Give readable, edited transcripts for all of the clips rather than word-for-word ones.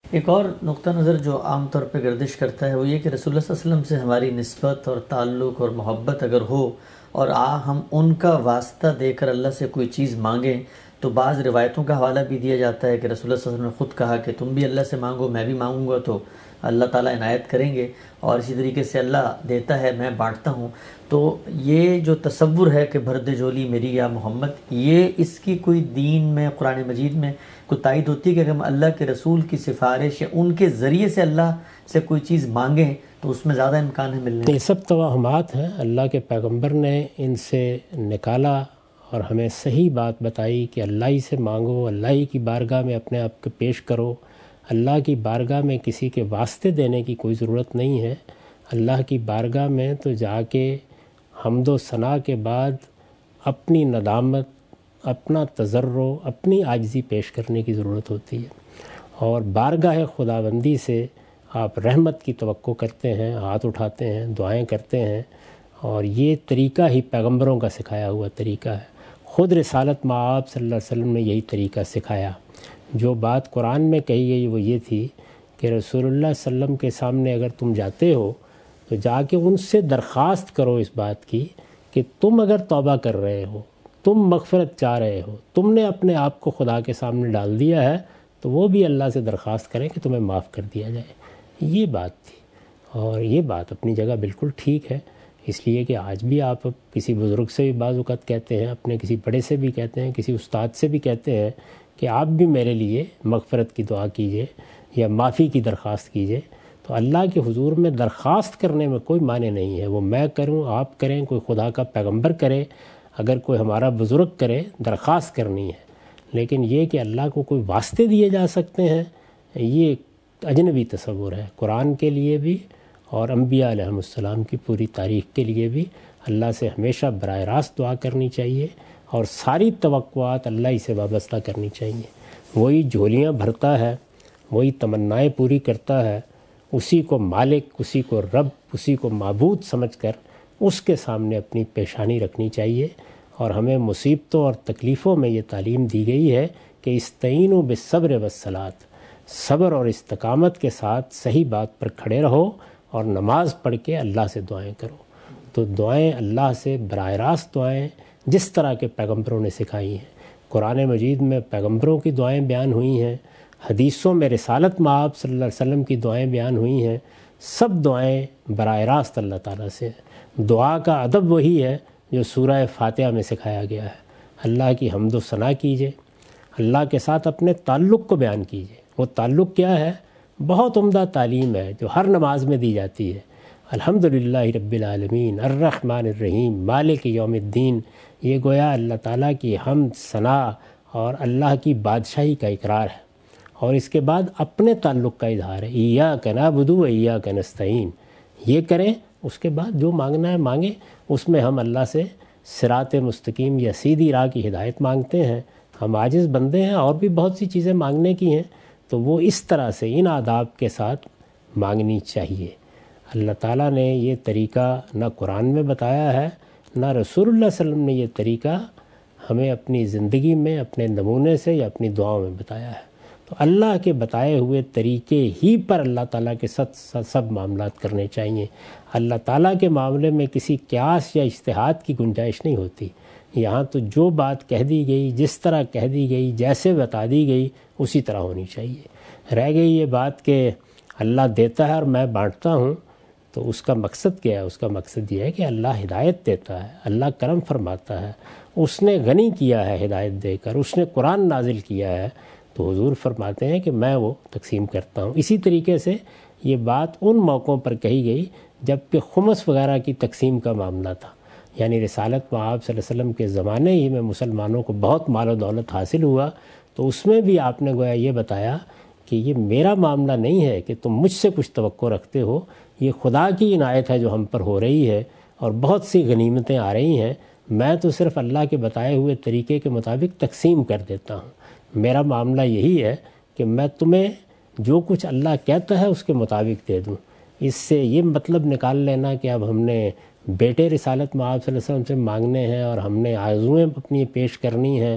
ایک اور نقطہ نظر جو عام طور پہ گردش کرتا ہے وہ یہ کہ رسول اللہ صلی اللہ علیہ وسلم سے ہماری نسبت اور تعلق اور محبت اگر ہو اور ہم ان کا واسطہ دے کر اللہ سے کوئی چیز مانگیں، تو بعض روایتوں کا حوالہ بھی دیا جاتا ہے کہ رسول اللہ صلی اللہ علیہ وسلم نے خود کہا کہ تم بھی اللہ سے مانگو، میں بھی مانگوں گا تو اللہ تعالیٰ عنایت کریں گے، اور اسی طریقے سے اللہ دیتا ہے میں بانٹتا ہوں۔ تو یہ جو تصور ہے کہ بھر دے جھولی میری یا محمد، یہ اس کی کوئی دین میں قرآن مجید میں کوئی تائید ہوتی ہے کہ اگر ہم اللہ کے رسول کی سفارش یا ان کے ذریعے سے اللہ سے کوئی چیز مانگیں تو اس میں زیادہ امکان ہے ملنے؟ یہ سب توہمات ہیں، اللہ کے پیغمبر نے ان سے نکالا اور ہمیں صحیح بات بتائی کہ اللہ ہی سے مانگو، اللہ ہی کی بارگاہ میں اپنے آپ کو پیش کرو، اللہ کی بارگاہ میں کسی کے واسطے دینے کی کوئی ضرورت نہیں ہے۔ اللہ کی بارگاہ میں تو جا کے حمد و ثنا کے بعد اپنی ندامت، اپنا تضرع، اپنی عاجزی پیش کرنے کی ضرورت ہوتی ہے، اور بارگاہ خداوندی سے آپ رحمت کی توقع کرتے ہیں، ہاتھ اٹھاتے ہیں، دعائیں کرتے ہیں، اور یہ طریقہ ہی پیغمبروں کا سکھایا ہوا طریقہ ہے۔ خود رسالت مآب صلی اللہ علیہ وسلم نے یہی طریقہ سکھایا۔ جو بات قرآن میں کہی گئی وہ یہ تھی کہ رسول اللہ صلی اللہ علیہ وسلم کے سامنے اگر تم جاتے ہو تو جا کے ان سے درخواست کرو اس بات کی کہ تم اگر توبہ کر رہے ہو، تم مغفرت چاہ رہے ہو، تم نے اپنے آپ کو خدا کے سامنے ڈال دیا ہے، تو وہ بھی اللہ سے درخواست کریں کہ تمہیں معاف کر دیا جائے۔ یہ بات تھی، اور یہ بات اپنی جگہ بالکل ٹھیک ہے، اس لیے کہ آج بھی آپ کسی بزرگ سے بھی بعض اوقات کہتے ہیں، اپنے کسی بڑے سے بھی کہتے ہیں، کسی استاد سے بھی کہتے ہیں کہ آپ بھی میرے لیے مغفرت کی دعا کیجئے یا معافی کی درخواست کیجئے۔ تو اللہ کے حضور میں درخواست کرنے میں کوئی معنی نہیں ہے، وہ میں کروں، آپ کریں، کوئی خدا کا پیغمبر کرے، اگر کوئی ہمارا بزرگ کرے، درخواست کرنی ہے۔ لیکن یہ کہ اللہ کو کوئی واسطے دیے جا سکتے ہیں، یہ اجنبی تصور ہے۔ قرآن کے لیے بھی اور انبیاء علیہ السلام کی پوری تاریخ کے لیے بھی اللہ سے ہمیشہ براہ راست دعا کرنی چاہیے، اور ساری توقعات اللہ ہی سے وابستہ کرنی چاہیے۔ وہی جھولیاں بھرتا ہے، وہی تمنائیں پوری کرتا ہے، اسی کو مالک، اسی کو رب، اسی کو معبود سمجھ کر اس کے سامنے اپنی پیشانی رکھنی چاہیے۔ اور ہمیں مصیبتوں اور تکلیفوں میں یہ تعلیم دی گئی ہے کہ استعینوا بالصبر والصلاۃ، صبر اور استقامت کے ساتھ صحیح بات پر کھڑے رہو اور نماز پڑھ کے اللہ سے دعائیں کرو۔ تو دعائیں اللہ سے براہ راست دعائیں جس طرح کے پیغمبروں نے سکھائی ہیں، قرآن مجید میں پیغمبروں کی دعائیں بیان ہوئی ہیں، حدیثوں میں رسالت مآب صلی اللہ علیہ وسلم کی دعائیں بیان ہوئی ہیں، سب دعائیں براہ راست اللہ تعالیٰ سے ہیں۔ دعا کا ادب وہی ہے جو سورہ فاتحہ میں سکھایا گیا ہے۔ اللہ کی حمد و ثنا کیجئے، اللہ کے ساتھ اپنے تعلق کو بیان کیجئے۔ وہ تعلق کیا ہے؟ بہت عمدہ تعلیم ہے جو ہر نماز میں دی جاتی ہے۔ الحمدللہ رب العالمین الرحمن الرحیم مالک یوم الدین، یہ گویا اللہ تعالیٰ کی حمد، ثنا اور اللہ کی بادشاہی کا اقرار ہے، اور اس کے بعد اپنے تعلق کا اظہار ہے۔ ایاک نعبد و ایاک نستعین، یہ کریں، اس کے بعد جو مانگنا ہے مانگیں۔ اس میں ہم اللہ سے صراط مستقیم یا سیدھی راہ کی ہدایت مانگتے ہیں۔ ہم عاجز بندے ہیں، اور بھی بہت سی چیزیں مانگنے کی ہیں، تو وہ اس طرح سے ان آداب کے ساتھ مانگنی چاہیے۔ اللہ تعالیٰ نے یہ طریقہ نہ قرآن میں بتایا ہے، نہ رسول اللہ صلی اللہ علیہ وسلم نے یہ طریقہ ہمیں اپنی زندگی میں اپنے نمونے سے یا اپنی دعاؤں میں بتایا ہے۔ تو اللہ کے بتائے ہوئے طریقے ہی پر اللہ تعالیٰ کے سب معاملات کرنے چاہیے۔ اللہ تعالیٰ کے معاملے میں کسی قیاس یا اجتہاد کی گنجائش نہیں ہوتی۔ یہاں تو جو بات کہہ دی گئی، جس طرح کہہ دی گئی، جیسے بتا دی گئی، اسی طرح ہونی چاہیے۔ رہ گئی یہ بات کہ اللہ دیتا ہے اور میں بانٹتا ہوں، تو اس کا مقصد کیا ہے؟ اس کا مقصد یہ ہے کہ اللہ ہدایت دیتا ہے، اللہ کرم فرماتا ہے، اس نے غنی کیا ہے ہدایت دے کر، اس نے قرآن نازل کیا ہے، تو حضور فرماتے ہیں کہ میں وہ تقسیم کرتا ہوں۔ اسی طریقے سے یہ بات ان موقعوں پر کہی گئی جب کہ خمس وغیرہ کی تقسیم کا معاملہ تھا، یعنی رسالت مآب صلی اللہ علیہ وسلم کے زمانے ہی میں مسلمانوں کو بہت مال و دولت حاصل ہوا، تو اس میں بھی آپ نے گویا یہ بتایا کہ یہ میرا معاملہ نہیں ہے کہ تم مجھ سے کچھ توقع رکھتے ہو، یہ خدا کی عنایت ہے جو ہم پر ہو رہی ہے، اور بہت سی غنیمتیں آ رہی ہیں، میں تو صرف اللہ کے بتائے ہوئے طریقے کے مطابق تقسیم کر دیتا ہوں۔ میرا معاملہ یہی ہے کہ میں تمہیں جو کچھ اللہ کہتا ہے اس کے مطابق دے دوں۔ اس سے یہ مطلب نکال لینا کہ اب ہم نے بیٹے رسالت مآب صلی اللہ علیہ وسلم سے مانگنے ہیں اور ہم نے آرزوئیں اپنی پیش کرنی ہیں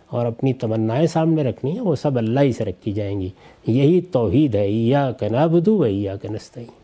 اور اپنی تمنائیں سامنے رکھنی ہیں، وہ سب اللہ ہی سے رکھی جائیں گی۔ یہی توحید ہے، ایاک نعبد و ایاک نستعین۔